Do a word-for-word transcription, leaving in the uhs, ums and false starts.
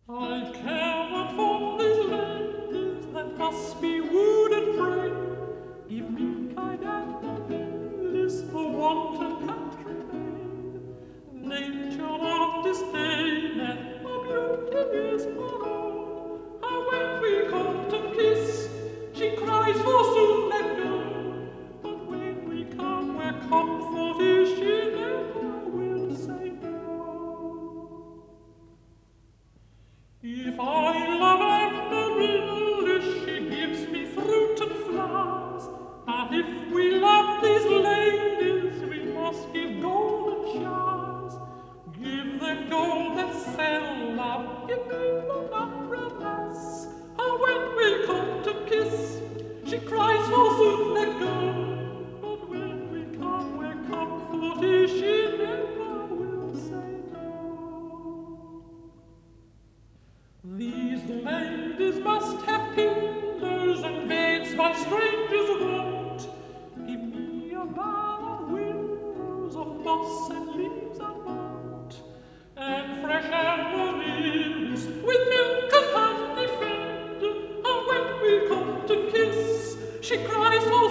I care not for these ladies that must be wooed and pray. Give me kind and this the wanton country maid. Nature not disdain, and my beauty is her own. And when we come to kiss, she cries forsooth, let go. But when we come where comfort is, she never will say no. If I love Amaryllis, she gives me fruit and flowers. And if we love these ladies, we must give golden showers. Give them gold and sell love, give me no umbrellas. And when we come to kiss, she cries forsooth, let go. But when we come where comfort is, she never will say no. These ladies must have pillows and beds by strangers wont. Give me a bower of willows, of moss and leaves unbound, and fresh amaryllis with milk and honey fed. And when we come to kiss, she cries for